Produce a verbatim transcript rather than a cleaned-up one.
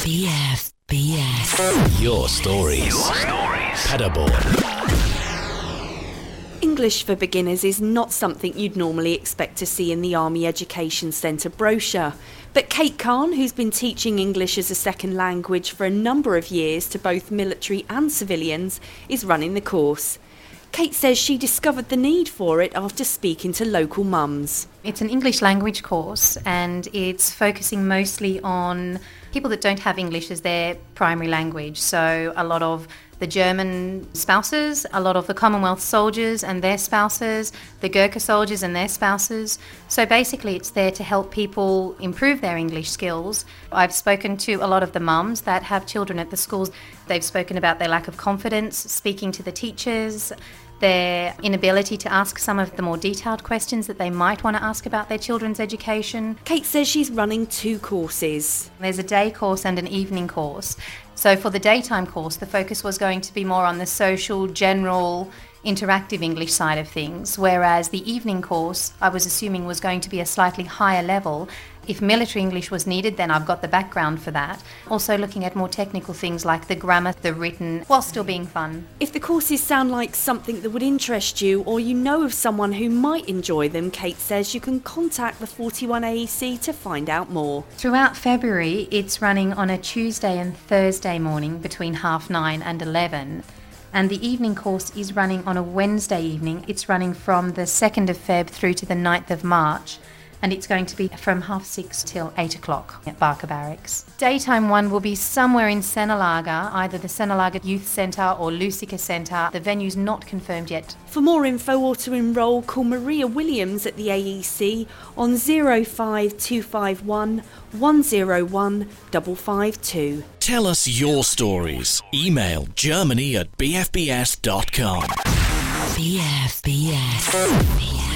B F B S. Your stories. Your stories. Paderborn. English for Beginners is not something you'd normally expect to see in the Army Education Centre brochure. But Kate Kahn, who's been teaching English as a second language for a number of years to both military and civilians, is running the course. Kate says she discovered the need for it after speaking to local mums. It's an English language course and it's focusing mostly on people that don't have English as their primary language. So a lot of the German spouses, a lot of the Commonwealth soldiers and their spouses, the Gurkha soldiers and their spouses. So basically it's there to help people improve their English skills. I've spoken to a lot of the mums that have children at the schools. They've spoken about their lack of confidence speaking to the teachers, their inability to ask some of the more detailed questions that they might want to ask about their children's education. Kate says she's running two courses. There's a day course and an evening course. So for the daytime course, the focus was going to be more on the social, general, interactive English side of things, whereas the evening course, I was assuming, was going to be a slightly higher level. If military English was needed, then I've got the background for that. Also looking at more technical things like the grammar, the written, while still being fun. If the courses sound like something that would interest you, or you know of someone who might enjoy them, Kate says you can contact the forty-one A E C to find out more. Throughout February, it's running on a Tuesday and Thursday morning between half nine and eleven. And the evening course is running on a Wednesday evening. It's running from the second of Feb through to the ninth of March. And it's going to be from half six till eight o'clock at Barker Barracks. Daytime one will be somewhere in Senalaga, either the Senalaga Youth Centre or Lusika Centre. The venue's not confirmed yet. For more info or to enrol, call Maria Williams at the A E C on zero five two five one, one zero one, five five two. Tell us your stories. Email germany at b f b s dot com. B F B S.